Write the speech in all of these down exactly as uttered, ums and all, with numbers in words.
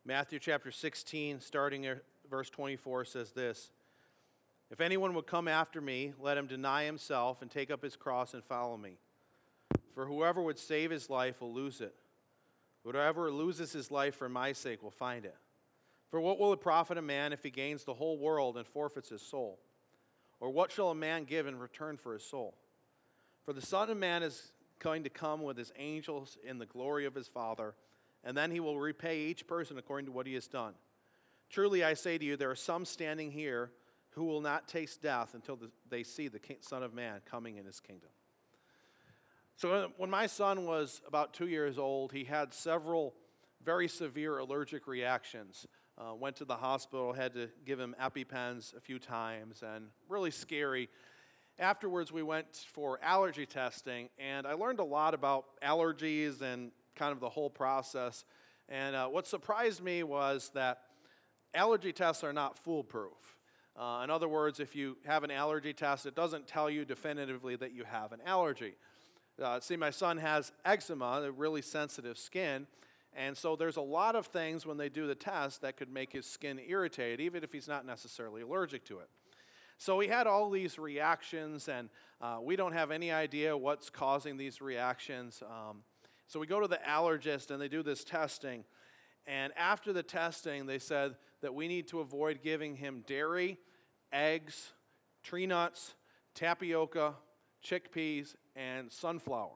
Matthew chapter sixteen, starting at verse twenty-four, says this: "If anyone would come after me, let him deny himself and take up his cross and follow me. For whoever would save his life will lose it. Whoever loses his life for my sake will find it. For what will it profit a man if he gains the whole world and forfeits his soul? Or what shall a man give in return for his soul? For the Son of Man is going to come with his angels in the glory of his Father, and then he will repay each person according to what he has done. Truly I say to you, there are some standing here who will not taste death until they see the Son of Man coming in his kingdom." So when my son was about two years old, he had several very severe allergic reactions. Uh, went to the hospital, had to give him EpiPens a few times, and really scary. Afterwards, we went for allergy testing, and I learned a lot about allergies and kind of the whole process. And uh, what surprised me was that allergy tests are not foolproof. Uh, in other words, if you have an allergy test, it doesn't tell you definitively that you have an allergy. Uh, see, my son has eczema, a really sensitive skin, and so there's a lot of things when they do the test that could make his skin irritated, even if he's not necessarily allergic to it. So he had all these reactions, and uh, we don't have any idea what's causing these reactions. Um, so we go to the allergist, and they do this testing. And after the testing, they said that we need to avoid giving him dairy, eggs, tree nuts, tapioca, chickpeas, and sunflower.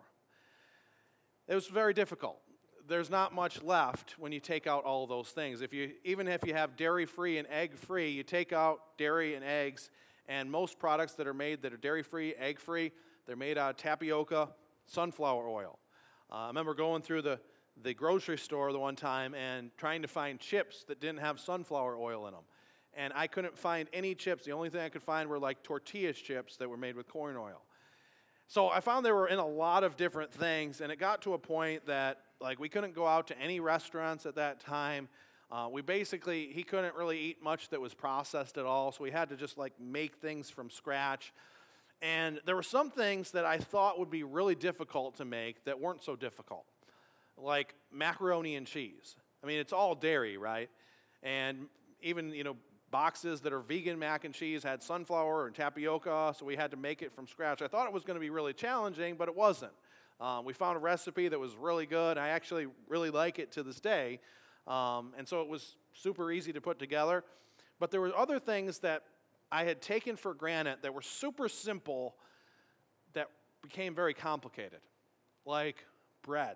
It was very difficult. There's not much left when you take out all of those things. If you, even if you have dairy-free and egg-free, you take out dairy and eggs, and most products that are made that are dairy-free, egg-free, they're made out of tapioca, sunflower oil. Uh, I remember going through the, the grocery store the one time and trying to find chips that didn't have sunflower oil in them. And I couldn't find any chips. The only thing I could find were like tortilla chips that were made with corn oil. So I found they were in a lot of different things, and it got to a point that like we couldn't go out to any restaurants at that time. Uh, we basically, he couldn't really eat much that was processed at all, so we had to just like make things from scratch. And there were some things that I thought would be really difficult to make that weren't so difficult, like macaroni and cheese. I mean, it's all dairy, right? And even, you know, boxes that are vegan mac and cheese had sunflower and tapioca, so we had to make it from scratch. I thought it was going to be really challenging, but it wasn't. Um, we found a recipe that was really good. I actually really like it to this day. Um, and so it was super easy to put together. But there were other things that I had taken for granted that were super simple that became very complicated, like bread.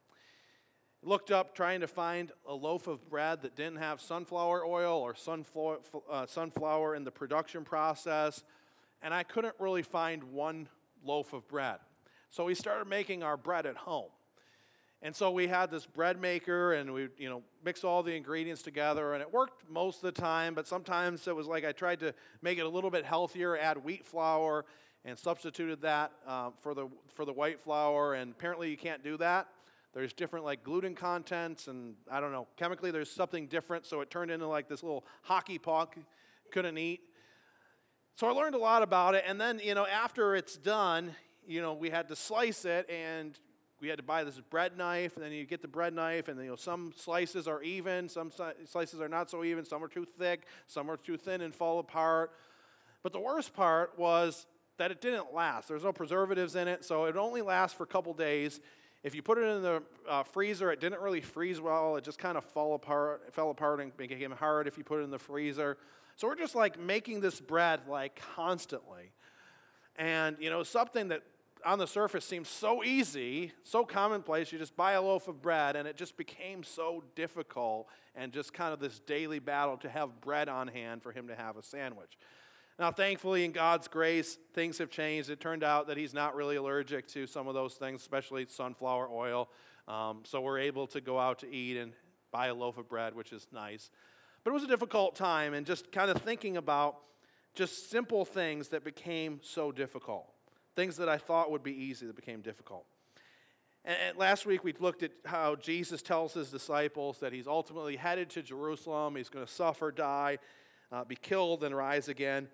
Looked up trying to find a loaf of bread that didn't have sunflower oil or sunflower, uh, sunflower in the production process, and I couldn't really find one loaf of bread. So we started making our bread at home. And so we had this bread maker, and we, you know, mix all the ingredients together, and it worked most of the time, but sometimes it was like I tried to make it a little bit healthier, add wheat flour, and substituted that uh, for the for the white flour, and apparently you can't do that. There's different like gluten contents, and I don't know, chemically there's something different, so it turned into like this little hockey puck, couldn't eat. So I learned a lot about it, and then, you know, after it's done, you know, we had to slice it, and we had to buy this bread knife, and then you get the bread knife, and, you know, some slices are even, some slices are not so even, some are too thick, some are too thin and fall apart. But the worst part was that it didn't last. There was no preservatives in it, so it only lasts for a couple days. If you put it in the uh, freezer, it didn't really freeze well. It just kind of fell apart, it fell apart and became hard if you put it in the freezer. So we're just like making this bread like constantly. And, you know, something that on the surface seems so easy, so commonplace, you just buy a loaf of bread, and it just became so difficult and just kind of this daily battle to have bread on hand for him to have a sandwich. Now, thankfully, in God's grace, things have changed. It turned out that he's not really allergic to some of those things, especially sunflower oil. Um, so we're able to go out to eat and buy a loaf of bread, which is nice. But it was a difficult time, and just kind of thinking about just simple things that became so difficult. Things that I thought would be easy that became difficult. And, and last week we looked at how Jesus tells his disciples that he's ultimately headed to Jerusalem. He's going to suffer, die, uh, be killed, and rise again.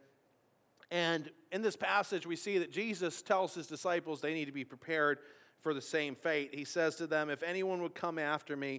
And in this passage we see that Jesus tells his disciples they need to be prepared for the same fate. He says to them, "If anyone would come after me,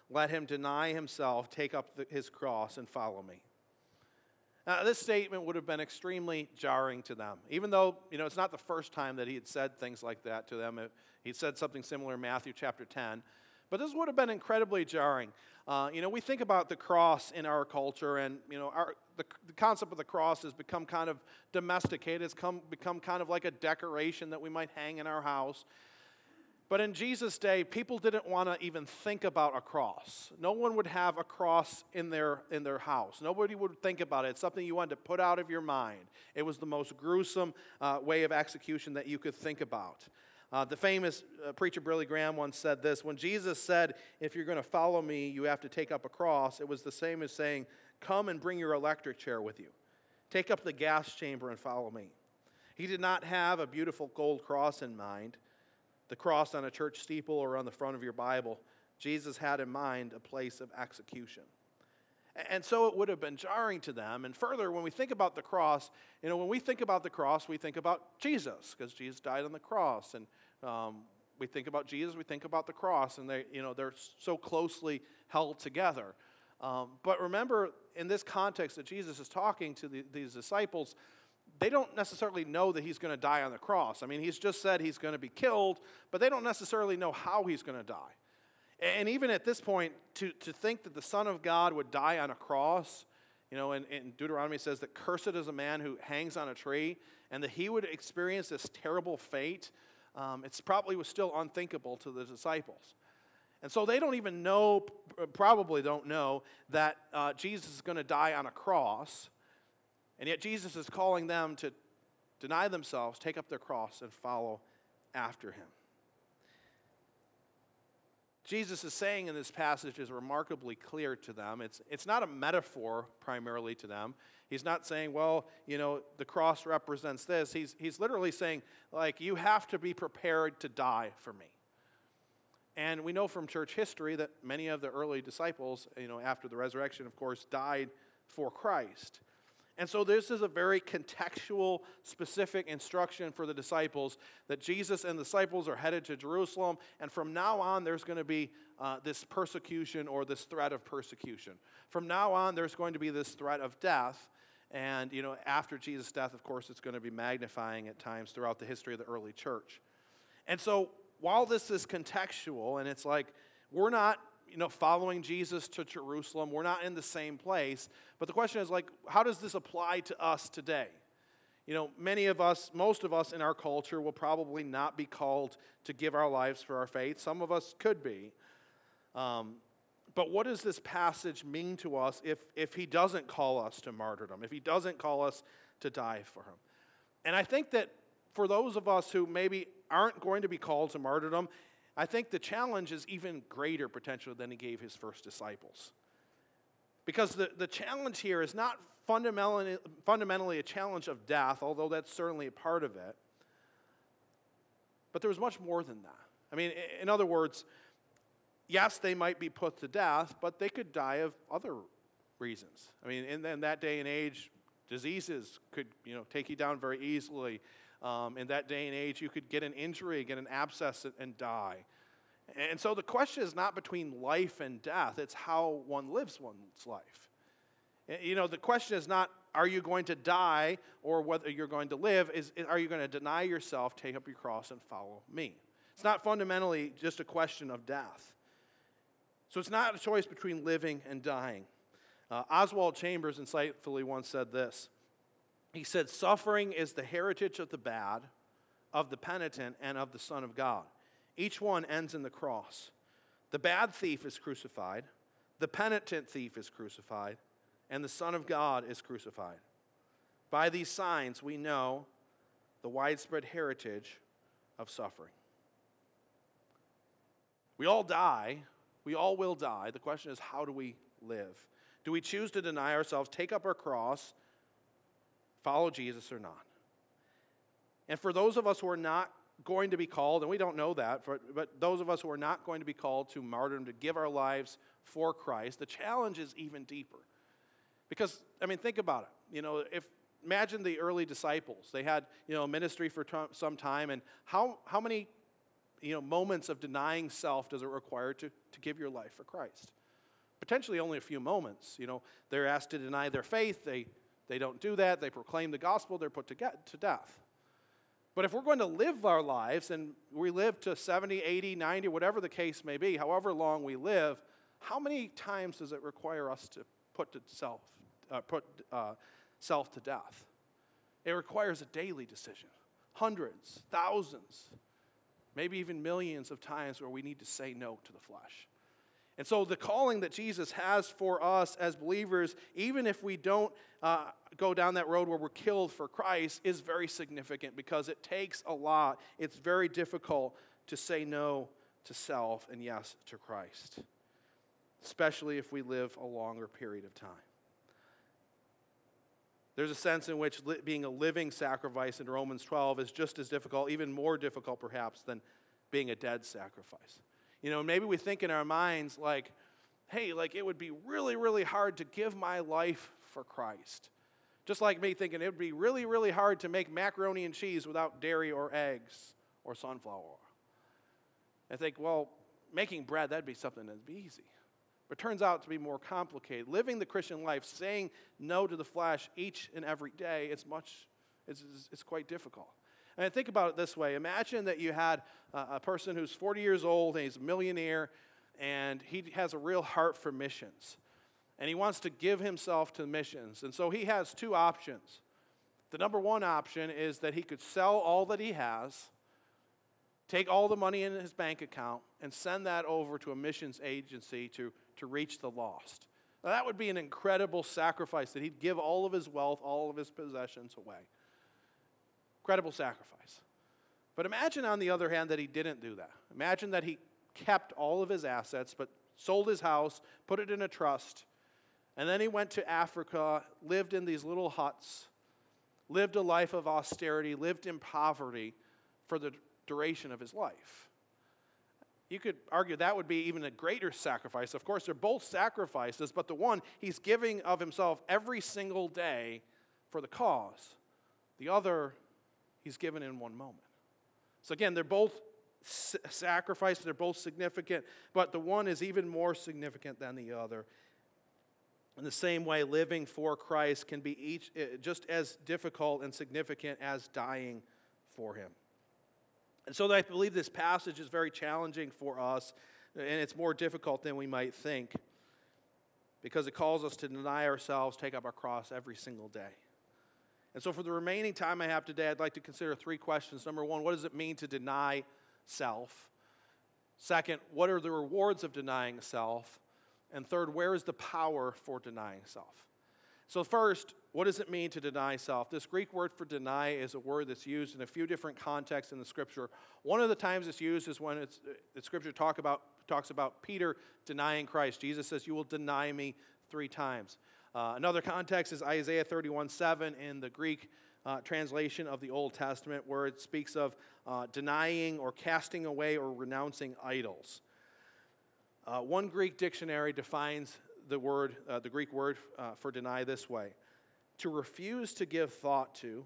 let him deny himself, take up the, his cross, and follow me. Now, this statement would have been extremely jarring to them, even though, you know, it's not the first time that he had said things like that to them. He said something similar in Matthew chapter ten. But this would have been incredibly jarring. Uh, you know, we think about the cross in our culture, and, you know, our, the, the concept of the cross has become kind of domesticated. It's come, become kind of like a decoration that we might hang in our house. But in Jesus' day, people didn't want to even think about a cross. No one would have a cross in their in their house. Nobody would think about it. It's something you wanted to put out of your mind. It was the most gruesome uh, way of execution that you could think about. Uh, the famous uh, preacher Billy Graham once said this: when Jesus said, if you're going to follow me, you have to take up a cross, it was the same as saying, come and bring your electric chair with you. Take up the gas chamber and follow me. He did not have a beautiful gold cross in mind, the cross on a church steeple or on the front of your Bible. Jesus had in mind a place of execution. And so it would have been jarring to them. And further, when we think about the cross, you know, when we think about the cross, we think about Jesus, because Jesus died on the cross. And um, we think about Jesus, we think about the cross, and they, you know, they're so closely held together. Um, but remember, in this context that Jesus is talking to the, these disciples, they don't necessarily know that he's going to die on the cross. I mean, he's just said he's going to be killed, but they don't necessarily know how he's going to die. And even at this point, to, to think that the Son of God would die on a cross, you know, and, and Deuteronomy says that cursed is a man who hangs on a tree, and that he would experience this terrible fate, um, it's probably was still unthinkable to the disciples. And so they don't even know, probably don't know, that uh, Jesus is going to die on a cross, and yet Jesus is calling them to deny themselves, take up their cross, and follow after him. Jesus is saying in this passage is remarkably clear to them. It's, it's not a metaphor primarily to them. He's not saying, well, you know, the cross represents this. He's, he's literally saying, like, you have to be prepared to die for me. And we know from church history that many of the early disciples, you know, after the resurrection, of course, died for Christ. And so this is a very contextual, specific instruction for the disciples that Jesus and the disciples are headed to Jerusalem, and from now on there's going to be uh, this persecution or this threat of persecution. From now on there's going to be this threat of death, and you know, after Jesus' death, of course, it's going to be magnifying at times throughout the history of the early church. And so while this is contextual, and it's like we're not you know, following Jesus to Jerusalem. We're not in the same place. But the question is, like, how does this apply to us today? You know, many of us, most of us in our culture will probably not be called to give our lives for our faith. Some of us could be. Um, but what does this passage mean to us if, if he doesn't call us to martyrdom, if he doesn't call us to die for him? And I think that for those of us who maybe aren't going to be called to martyrdom, I think the challenge is even greater potentially than he gave his first disciples. Because the, the challenge here is not fundamentally, fundamentally a challenge of death, although that's certainly a part of it. But there's much more than that. I mean, in other words, yes, they might be put to death, but they could die of other reasons. I mean, in, in that day and age, diseases could, you know, take you down very easily. Um, in that day and age, you could get an injury, get an abscess, and die. And so the question is not between life and death. It's how one lives one's life. You know, the question is not, are you going to die or whether you're going to live. Is, are you going to deny yourself, take up your cross, and follow me? It's not fundamentally just a question of death. So it's not a choice between living and dying. Uh, Oswald Chambers insightfully once said this. He said, suffering is the heritage of the bad, of the penitent, and of the Son of God. Each one ends in the cross. The bad thief is crucified, the penitent thief is crucified, and the Son of God is crucified. By these signs we know the widespread heritage of suffering. We all die. We all will die. The question is, how do we live? Do we choose to deny ourselves, take up our cross, follow Jesus or not? And for those of us who are not going to be called, and we don't know that, for, but those of us who are not going to be called to martyrdom, to give our lives for Christ, the challenge is even deeper. Because, I mean, think about it. You know, if imagine the early disciples. They had, you know, ministry for t- some time, and how, how many, you know, moments of denying self does it require to, to give your life for Christ? potentially only a few moments. You know, they're asked to deny their faith. They, they don't do that. They proclaim the gospel. They're put to, get, to death. But if we're going to live our lives, and we live to seventy, eighty, ninety, whatever the case may be, however long we live, how many times does it require us to put to self, uh, put uh, self to death? It requires a daily decision. Hundreds, thousands, maybe even millions of times where we need to say no to the flesh. And so the calling that Jesus has for us as believers, even if we don't uh, go down that road where we're killed for Christ, is very significant because it takes a lot. It's very difficult to say no to self and yes to Christ, especially if we live a longer period of time. There's a sense in which li- being a living sacrifice in Romans twelve is just as difficult, even more difficult perhaps, than being a dead sacrifice. You know, maybe we think in our minds like, hey, like it would be really, really hard to give my life for Christ. Just like me thinking it would be really, really hard to make macaroni and cheese without dairy or eggs or sunflower oil. I think, well, making bread, that'd be something that'd be easy. But it turns out to be more complicated. Living the Christian life, saying no to the flesh each and every day, it's much, it's, it's quite difficult. And think about it this way. Imagine that you had a, a person who's forty years old and he's a millionaire and he has a real heart for missions. And he wants to give himself to missions. And so he has two options. The number one option is that he could sell all that he has, take all the money in his bank account, and send that over to a missions agency to, to reach the lost. Now, that would be an incredible sacrifice, that he'd give all of his wealth, all of his possessions away. Incredible sacrifice. But imagine, on the other hand, that he didn't do that. Imagine that he kept all of his assets, but sold his house, put it in a trust, and then he went to Africa, lived in these little huts, lived a life of austerity, lived in poverty for the duration of his life. You could argue that would be even a greater sacrifice. Of course, they're both sacrifices, but the one, he's giving of himself every single day for the cause. The other, he's given in one moment. So again, they're both sacrifices, they're both significant, but the one is even more significant than the other. In the same way, living for Christ can be each just as difficult and significant as dying for him. And so I believe this passage is very challenging for us, and it's more difficult than we might think, because it calls us to deny ourselves, take up our cross every single day. And so for the remaining time I have today, I'd like to consider three questions. Number one, what does it mean to deny self? Second, what are the rewards of denying self? And third, where is the power for denying self? So first, what does it mean to deny self? This Greek word for deny is a word that's used in a few different contexts in the Scripture. One of the times it's used is when it's, the Scripture talk about, talks about Peter denying Christ. Jesus says, "You will deny me three times." Uh, another context is Isaiah thirty-one seven in the Greek uh, translation of the Old Testament, where it speaks of uh, denying or casting away or renouncing idols. Uh, one Greek dictionary defines the word, uh, the Greek word uh, for deny this way: to refuse to give thought to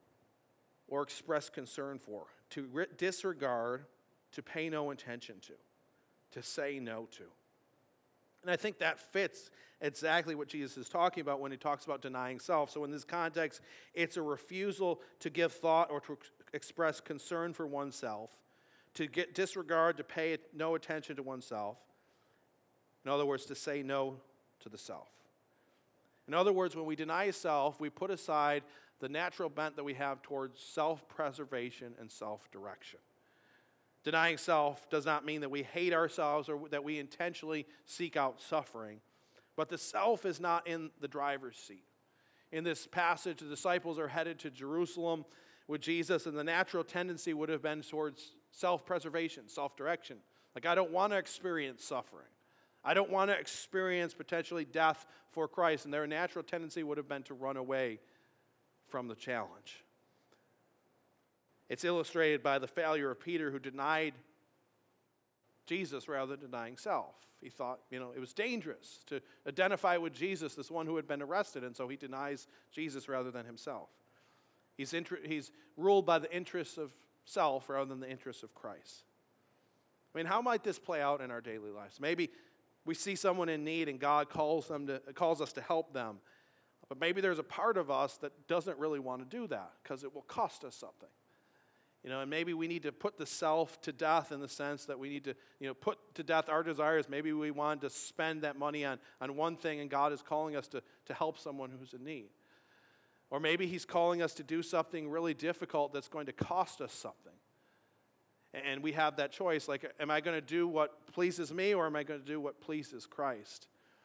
or express concern for, to re- disregard, to pay no attention to, to say no to. And I think that fits exactly what Jesus is talking about when he talks about denying self. So in this context, it's a refusal to give thought or to ex- express concern for oneself, to get disregard, to pay no attention to oneself. In other words, to say no to the self. In other words, when we deny self, we put aside the natural bent that we have towards self-preservation and self-direction. Denying self does not mean that we hate ourselves or that we intentionally seek out suffering, but the self is not in the driver's seat. In this passage, the disciples are headed to Jerusalem with Jesus, and the natural tendency would have been towards self-preservation, self-direction. Like, I don't want to experience suffering. I don't want to experience potentially death for Christ, and their natural tendency would have been to run away from the challenge. It's illustrated by the failure of Peter, who denied Jesus rather than denying self. He thought, you know, it was dangerous to identify with Jesus, this one who had been arrested, and so he denies Jesus rather than himself. He's, inter- he's ruled by the interests of self rather than the interests of Christ. I mean, how might this play out in our daily lives? Maybe We see someone in need and God calls them to, calls us to help them. But maybe there's a part of us that doesn't really want to do that because it will cost us something. You know, and maybe we need to put the self to death in the sense that we need to, you know, put to death our desires. Maybe we want to spend that money on, on one thing and God is calling us to, to help someone who's in need. Or maybe he's calling us to do something really difficult that's going to cost us something. And we have that choice, like, am I going to do what pleases me or am I going to do what pleases Christ?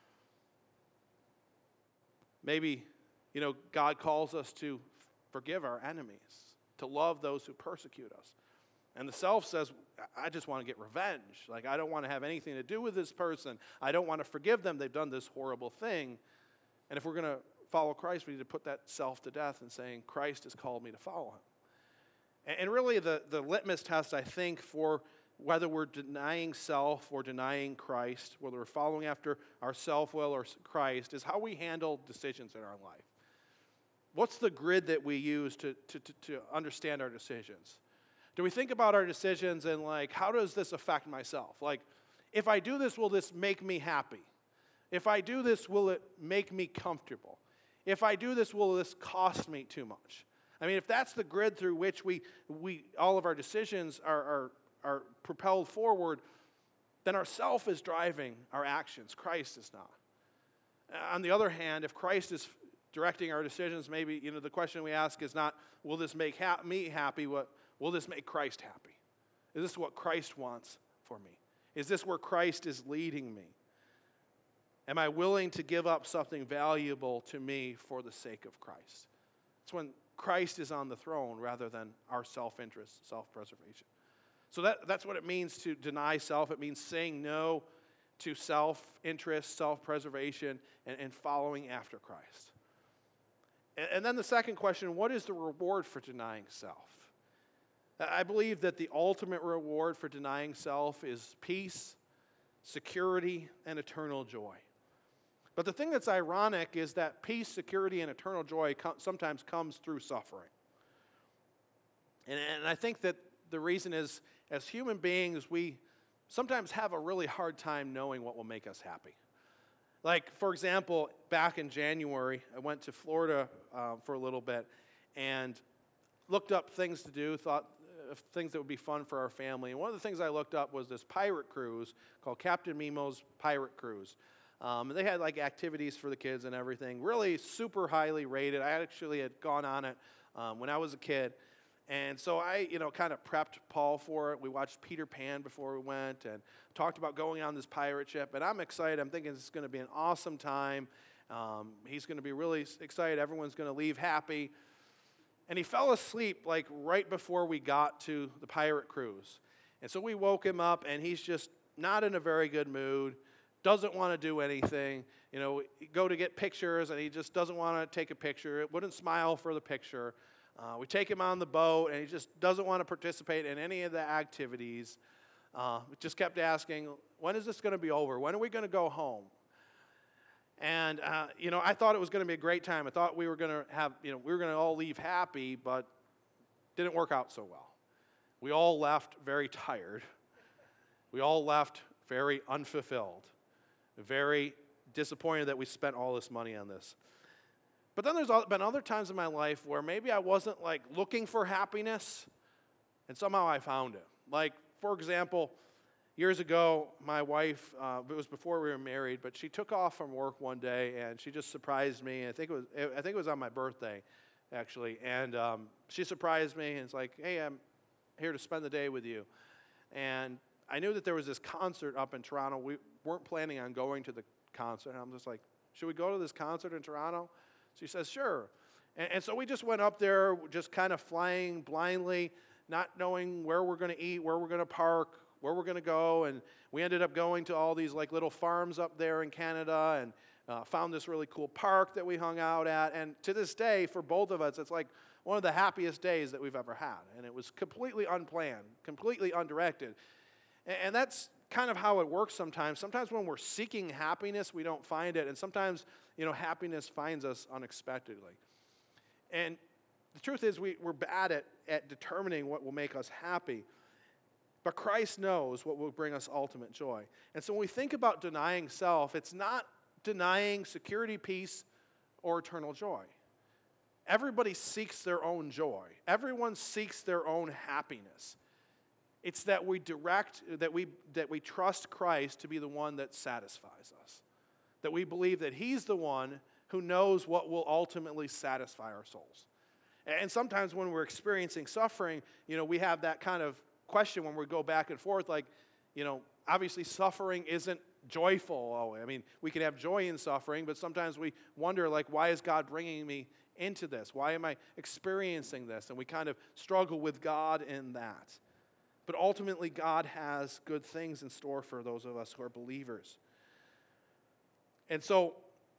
Maybe, you know, God calls us to forgive our enemies, to love those who persecute us. And the self says, I just want to get revenge. Like, I don't want to have anything to do with this person. I don't want to forgive them. They've done this horrible thing. And if we're going to follow Christ, we need to put that self to death and saying, Christ has called me to follow him. And really the, the litmus test, I think, for whether we're denying self or denying Christ, whether we're following after our self-will or Christ, is how we handle decisions in our life. What's the grid that we use to, to, to, to understand our decisions? Do we think about our decisions and like, how does this affect myself? Like, if I do this, will this make me happy? If I do this, will it make me comfortable? If I do this, will this cost me too much? I mean, if that's the grid through which we, we all of our decisions are, are, are propelled forward, then our self is driving our actions. Christ is not. On the other hand, if Christ is directing our decisions, maybe, you know, the question we ask is not, will this make ha- me happy? What, will this make Christ happy? Is this what Christ wants for me? Is this where Christ is leading me? Am I willing to give up something valuable to me for the sake of Christ? It's when Christ is on the throne rather than our self-interest, self-preservation. So that, that's what it means to deny self. It means saying no to self-interest, self-preservation, and, and following after Christ. And, and then the second question, what is the reward for denying self? I believe that the ultimate reward for denying self is peace, security, and eternal joy. But the thing that's ironic is that peace, security, and eternal joy co- sometimes comes through suffering. And, and I think that the reason is, as human beings, we sometimes have a really hard time knowing what will make us happy. Like, for example, back in January, I went to Florida uh, for a little bit and looked up things to do, thought of things that would be fun for our family. And one of the things I looked up was this pirate cruise called Captain Nemo's Pirate Cruise. Um, they had like activities for the kids and everything, really super highly rated. I actually had gone on it um, when I was a kid. And so I, you know, kind of prepped Paul for it. We watched Peter Pan before we went and talked about going on this pirate ship. And I'm excited. I'm thinking this is going to be an awesome time. Um, he's going to be really excited. Everyone's going to leave happy. And he fell asleep like right before we got to the pirate cruise. And so we woke him up and he's just not in a very good mood. Doesn't want to do anything, you know, go to get pictures, and he just doesn't want to take a picture. Wouldn't smile for the picture. Uh, we take him on the boat, and he just doesn't want to participate in any of the activities. Uh, we just kept asking, when is this going to be over? When are we going to go home? And, uh, you know, I thought it was going to be a great time. I thought we were going to have, you know, we were going to all leave happy, but didn't work out so well. We all left very tired. We all left very unfulfilled. Very disappointed that we spent all this money on this. But then there's been other times in my life where maybe I wasn't like looking for happiness, and somehow I found it. Like, for example, years ago, my wife, uh, it was before we were married, but she took off from work one day and she just surprised me. I think it was, I think it was on my birthday, actually. And um, she surprised me and it's like, hey, I'm here to spend the day with you. And I knew that there was this concert up in Toronto. We weren't planning on going to the concert. And I'm just like, should we go to this concert in Toronto? She says, sure. And, and so we just went up there, just kind of flying blindly, not knowing where we're going to eat, where we're going to park, where we're going to go. And we ended up going to all these like little farms up there in Canada and uh, found this really cool park that we hung out at. And to this day, for both of us, it's like one of the happiest days that we've ever had. And it was completely unplanned, completely undirected. And that's kind of how it works sometimes. Sometimes when we're seeking happiness, we don't find it. And sometimes, you know, happiness finds us unexpectedly. And the truth is we, we're bad at, at determining what will make us happy. But Christ knows what will bring us ultimate joy. And so when we think about denying self, it's not denying security, peace, or eternal joy. Everybody seeks their own joy. Everyone seeks their own happiness. It's that we direct, that we, that we trust Christ to be the one that satisfies us. That we believe that He's the one who knows what will ultimately satisfy our souls. And sometimes when we're experiencing suffering, you know, we have that kind of question when we go back and forth, like, you know, obviously suffering isn't joyful. Oh, I mean, we can have joy in suffering, but sometimes we wonder, like, why is God bringing me into this? Why am I experiencing this? And we kind of struggle with God in that. But ultimately, God has good things in store for those of us who are believers. And so,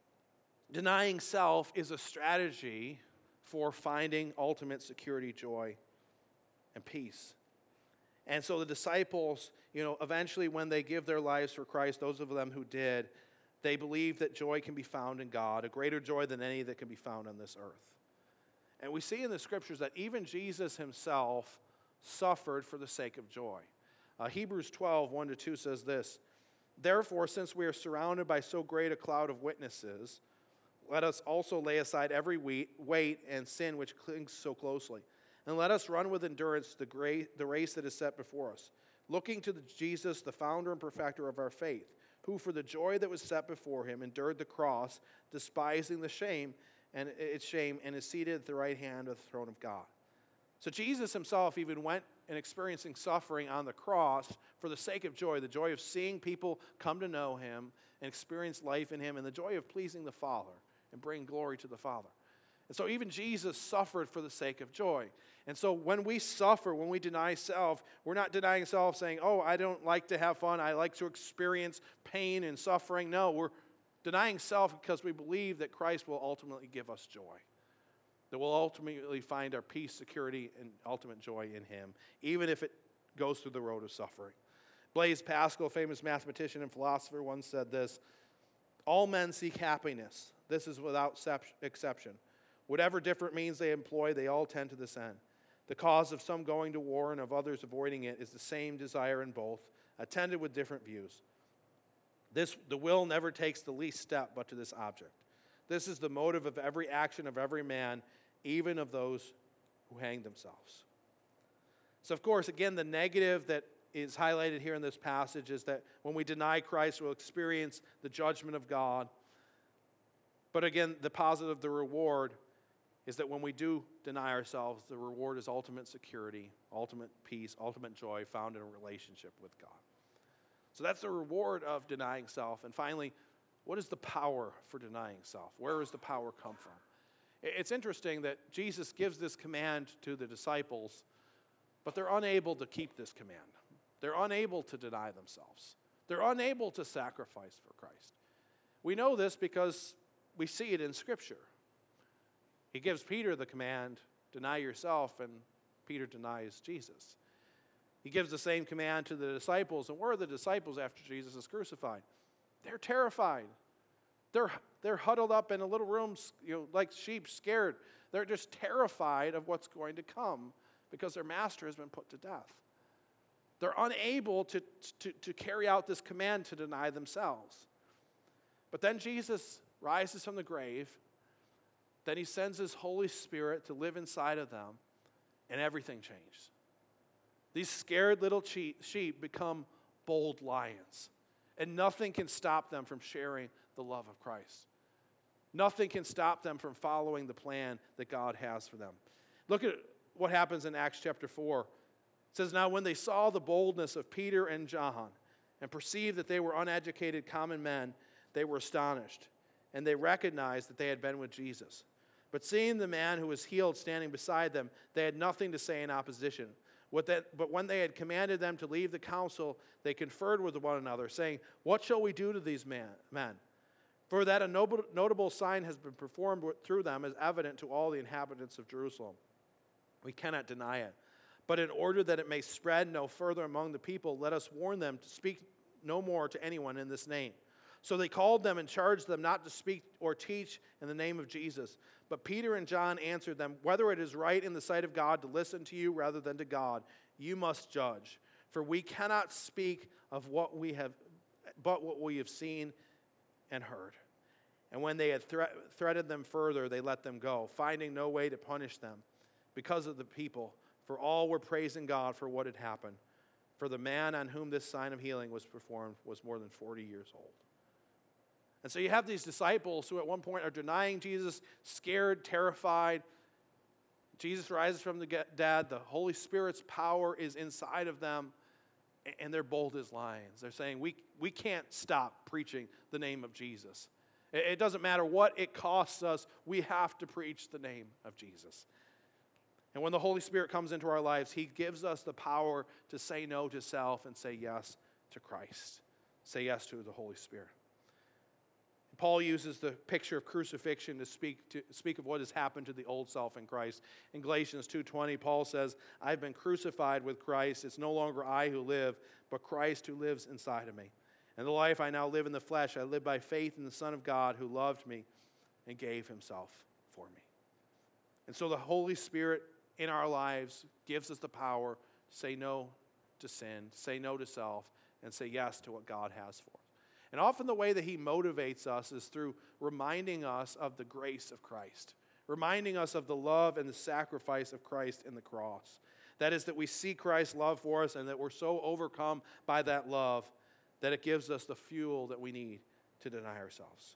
denying self is a strategy for finding ultimate security, joy, and peace. And so the disciples, you know, eventually when they give their lives for Christ, those of them who did, they believe that joy can be found in God, a greater joy than any that can be found on this earth. And we see in the scriptures that even Jesus himself suffered for the sake of joy. Uh, Hebrews twelve, one to two says this, "Therefore, since we are surrounded by so great a cloud of witnesses, let us also lay aside every weight and sin which clings so closely. And let us run with endurance the, great, the race that is set before us, looking to the Jesus, the founder and perfecter of our faith, who for the joy that was set before him endured the cross, despising the shame and its shame, and is seated at the right hand of the throne of God." So Jesus himself even went and experiencing suffering on the cross for the sake of joy, the joy of seeing people come to know him and experience life in him, and the joy of pleasing the Father and bringing glory to the Father. And so even Jesus suffered for the sake of joy. And so when we suffer, when we deny self, we're not denying self saying, oh, I don't like to have fun, I like to experience pain and suffering. No, we're denying self because we believe that Christ will ultimately give us joy. That we'll ultimately find our peace, security, and ultimate joy in him, even if it goes through the road of suffering. Blaise Pascal, famous mathematician and philosopher, once said this, "All men seek happiness. This is without exception. Whatever different means they employ, they all tend to this end. The cause of some going to war and of others avoiding it is the same desire in both, attended with different views. This, the will never takes the least step but to this object. This is the motive of every action of every man, even of those who hang themselves." So, of course, again, the negative that is highlighted here in this passage is that when we deny Christ, we'll experience the judgment of God. But again, the positive, the reward, is that when we do deny ourselves, the reward is ultimate security, ultimate peace, ultimate joy found in a relationship with God. So that's the reward of denying self. And finally, what is the power for denying self? Where does the power come from? It's interesting that Jesus gives this command to the disciples, but they're unable to keep this command. They're unable to deny themselves. They're unable to sacrifice for Christ. We know this because we see it in Scripture. He gives Peter the command, deny yourself, and Peter denies Jesus. He gives the same command to the disciples, and where are the disciples after Jesus is crucified? They're terrified. They're, they're huddled up in a little room, you know, like sheep, scared. They're just terrified of what's going to come because their master has been put to death. They're unable to, to, to carry out this command to deny themselves. But then Jesus rises from the grave. Then he sends his Holy Spirit to live inside of them, and everything changed. These scared little sheep become bold lions, and nothing can stop them from sharing the love of Christ. Nothing can stop them from following the plan that God has for them. Look at what happens in Acts chapter four. It says, "Now when they saw the boldness of Peter and John and perceived that they were uneducated common men, they were astonished, and they recognized that they had been with Jesus. But seeing the man who was healed standing beside them, they had nothing to say in opposition. What that, but when they had commanded them to leave the council, they conferred with one another, saying, 'What shall we do to these man, men? For that a noble, notable sign has been performed through them is evident to all the inhabitants of Jerusalem. We cannot deny it. But in order that it may spread no further among the people, let us warn them to speak no more to anyone in this name.' So they called them and charged them not to speak or teach in the name of Jesus. But Peter and John answered them, 'Whether it is right in the sight of God to listen to you rather than to God, you must judge. For we cannot speak of what we have, but what we have seen and heard. And when they had thre- threatened them further, they let them go, finding no way to punish them because of the people. For all were praising God for what had happened. For the man on whom this sign of healing was performed was more than forty years old. And so you have these disciples who at one point are denying Jesus, scared, terrified. Jesus rises from the dead. The Holy Spirit's power is inside of them. And they're bold as lions. They're saying, we, we can't stop preaching the name of Jesus. It, it doesn't matter what it costs us. We have to preach the name of Jesus. And when the Holy Spirit comes into our lives, He gives us the power to say no to self and say yes to Christ. Say yes to the Holy Spirit. Paul uses the picture of crucifixion to speak to speak of what has happened to the old self in Christ. In Galatians two twenty, Paul says, I've been crucified with Christ. It's no longer I who live, but Christ who lives inside of me. And the life I now live in the flesh, I live by faith in the Son of God who loved me and gave Himself for me. And so the Holy Spirit in our lives gives us the power to say no to sin, say no to self, and say yes to what God has for us. And often the way that He motivates us is through reminding us of the grace of Christ, reminding us of the love and the sacrifice of Christ in the cross. That is, that we see Christ's love for us and that we're so overcome by that love that it gives us the fuel that we need to deny ourselves.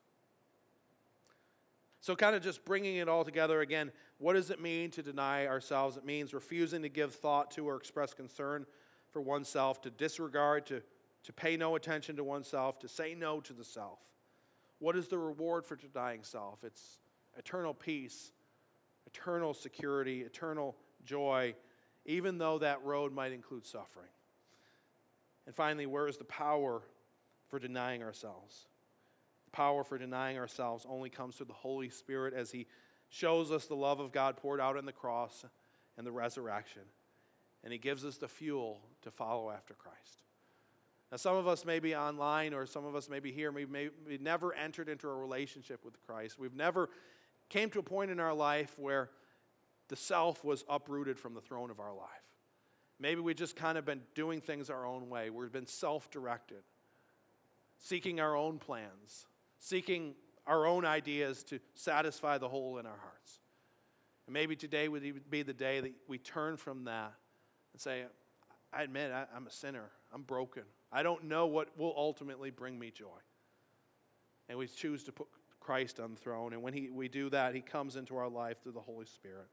So kind of just bringing it all together again, what does it mean to deny ourselves? It means refusing to give thought to or express concern for oneself, to disregard, to to pay no attention to oneself, to say no to the self. What is the reward for denying self? It's eternal peace, eternal security, eternal joy, even though that road might include suffering. And finally, where is the power for denying ourselves? The power for denying ourselves only comes through the Holy Spirit as He shows us the love of God poured out on the cross and the resurrection. And He gives us the fuel to follow after Christ. Now, some of us may be online, or some of us may be here. We've, may, we've never entered into a relationship with Christ. We've never came to a point in our life where the self was uprooted from the throne of our life. Maybe we've just kind of been doing things our own way. We've been self-directed, seeking our own plans, seeking our own ideas to satisfy the hole in our hearts. And maybe today would be the day that we turn from that and say, I admit I, I'm a sinner. I'm broken. I don't know what will ultimately bring me joy. And we choose to put Christ on the throne. And when he, we do that, He comes into our life through the Holy Spirit.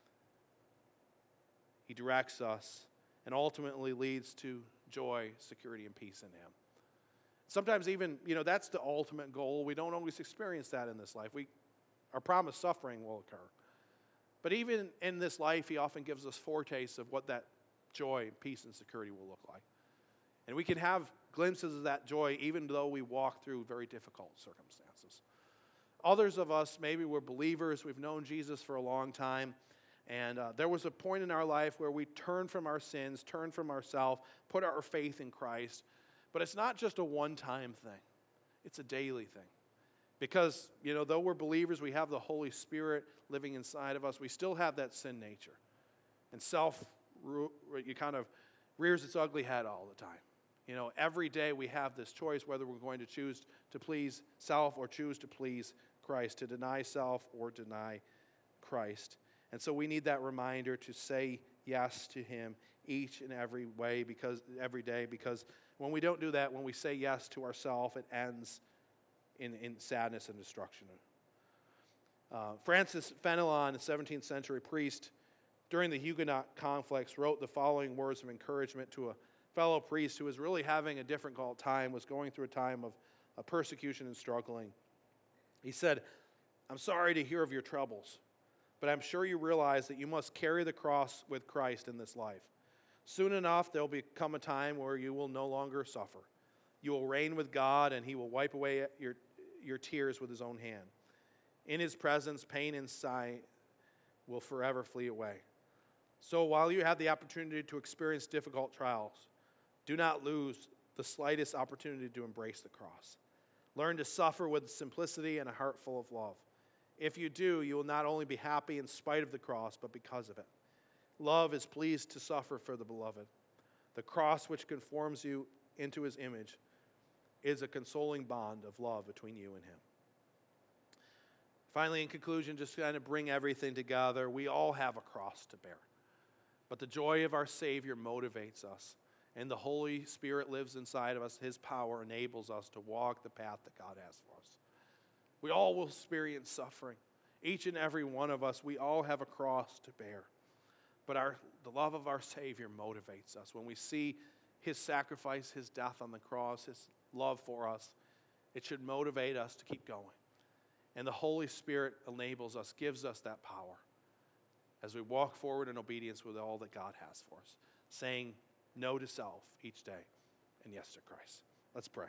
He directs us and ultimately leads to joy, security, and peace in Him. Sometimes even, you know, that's the ultimate goal. We don't always experience that in this life. We are promised suffering will occur. But even in this life, He often gives us foretastes of what that joy, peace, and security will look like. And we can have glimpses of that joy even though we walk through very difficult circumstances. Others of us, maybe we're believers, we've known Jesus for a long time, and uh, there was a point in our life where we turned from our sins, turned from ourselves, put our faith in Christ. But it's not just a one-time thing. It's a daily thing. Because, you know, though we're believers, we have the Holy Spirit living inside of us, we still have that sin nature. And self, you kind of rears its ugly head all the time. You know, every day we have this choice whether we're going to choose to please self or choose to please Christ, to deny self or deny Christ. And so we need that reminder to say yes to Him each and every way, because every day, because when we don't do that, when we say yes to ourselves, it ends in, in sadness and destruction. Uh, Francis Fenelon, a seventeenth century priest, during the Huguenot conflicts, wrote the following words of encouragement to a fellow priest who was really having a difficult time, was going through a time of, of persecution and struggling. He said, I'm sorry to hear of your troubles, but I'm sure you realize that you must carry the cross with Christ in this life. Soon enough, there will become a time where you will no longer suffer. You will reign with God, and He will wipe away your, your tears with His own hand. In His presence, pain and sigh will forever flee away. So while you have the opportunity to experience difficult trials, do not lose the slightest opportunity to embrace the cross. Learn to suffer with simplicity and a heart full of love. If you do, you will not only be happy in spite of the cross, but because of it. Love is pleased to suffer for the beloved. The cross which conforms you into his image is a consoling bond of love between you and him. Finally, in conclusion, just kind of bring everything together. We all have a cross to bear. But the joy of our Savior motivates us. And the Holy Spirit lives inside of us. His power enables us to walk the path that God has for us. We all will experience suffering. Each and every one of us, we all have a cross to bear. But our, the love of our Savior motivates us. When we see his sacrifice, his death on the cross, his love for us, it should motivate us to keep going. And the Holy Spirit enables us, gives us that power as we walk forward in obedience with all that God has for us, saying no to self each day and yes to Christ. Let's pray.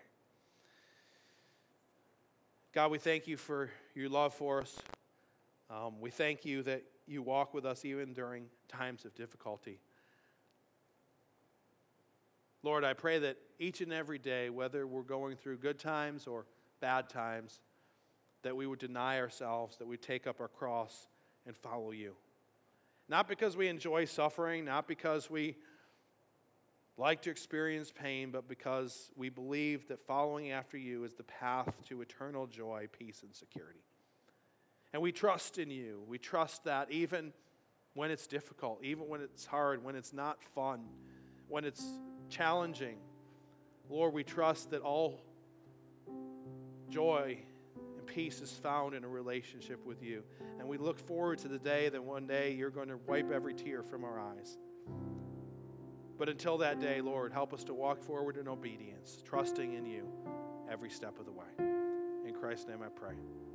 God, we thank you for your love for us. Um, we thank you that you walk with us even during times of difficulty. Lord, I pray that each and every day, whether we're going through good times or bad times, that we would deny ourselves, that we take up our cross and follow you. Not because we enjoy suffering, not because we like to experience pain, but because we believe that following after you is the path to eternal joy, peace, and security. And we trust in you. We trust that even when it's difficult, even when it's hard, when it's not fun, when it's challenging, Lord, we trust that all joy and peace is found in a relationship with you. And we look forward to the day that one day you're going to wipe every tear from our eyes. But until that day, Lord, help us to walk forward in obedience, trusting in you every step of the way. In Christ's name I pray.